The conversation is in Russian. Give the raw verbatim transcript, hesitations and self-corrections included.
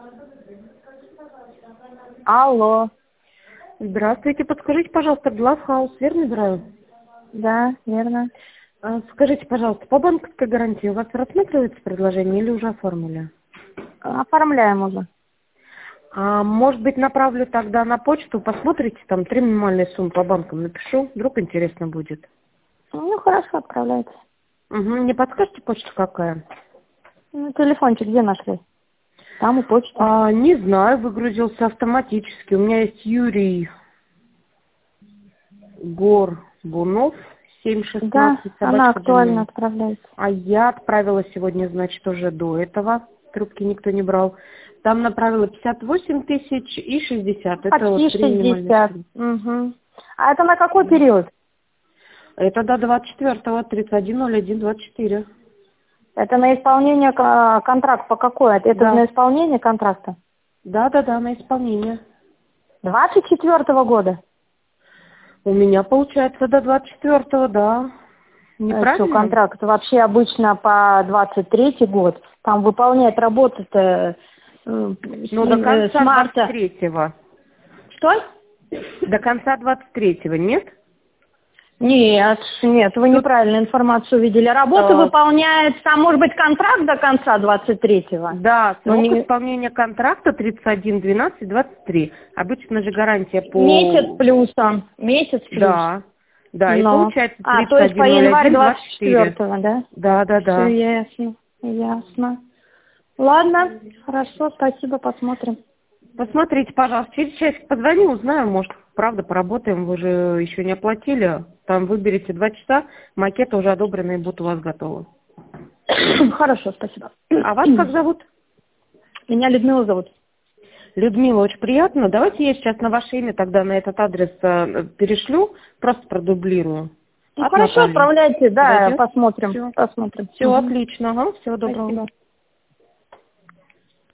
Алло. Здравствуйте, подскажите, пожалуйста, Главхаус, верно набираю? Да, верно. А, Скажите, пожалуйста, по банковской гарантии у вас рассматривается предложение или уже оформили? Оформляем уже. А может быть, направлю тогда на почту, посмотрите, там три минимальные суммы по банкам напишу, вдруг интересно будет. Ну, хорошо, отправляйте. Угу. Не подскажете, почта какая? Ну, телефончик где нашли? Там у почты. А, не знаю, выгрузился автоматически. У меня есть Юрий Горбунов, семь Да, шестнадцать, она собачка актуально Gmail. отправляется. А я отправила сегодня, значит, уже до этого. Трубки никто не брал. Там направила пятьдесят восемь тысяч и шестьдесят. Это Почти вот три минимальных шестьдесят. суммы. Угу. А это на какой период? Это до двадцать четвёртого, тридцать один ноль один двадцать четыре. Это на исполнение ко- контракт по какой? Это Да. на исполнение контракта? Да, да, да, на исполнение. двадцать четвёртого года? У меня получается до двадцать четвёртого, да. Что, Неправильно? контракт вообще обычно по двадцать третий год. Там выполняет работу-то э, с, Ну, до э, с конца двадцать марта. третьего. Что? До конца двадцать третьего, нет? Нет, нет, вы Тут, неправильно информацию увидели. Работа э, выполняется, там может быть контракт до конца двадцать третьего. да, Но срок не исполнения контракта тридцать один двенадцать двадцать три. Обычно же гарантия месяц по... плюсом, месяц плюс. Да, да, и Но. получается А, то тридцать есть по один ноль январь один двадцать двадцать четыре. четвёртого, да? Да, да, Все да. ясно, ясно. Ладно, хорошо, спасибо, посмотрим. Посмотрите, пожалуйста, через часик позвоню, узнаю, может, правда, поработаем, вы же еще не оплатили. Там выберите два часа, макеты уже одобренные будут у вас готовы. Хорошо, спасибо. А вас как зовут? Меня Людмила зовут. Людмила, очень приятно. Давайте я сейчас на ваше имя тогда на этот адрес э, перешлю, просто продублирую. Ну От хорошо, Натальи. отправляйте, да, Подойдет? посмотрим, Все. посмотрим. Все Угу. отлично. Ага, всего доброго. Спасибо.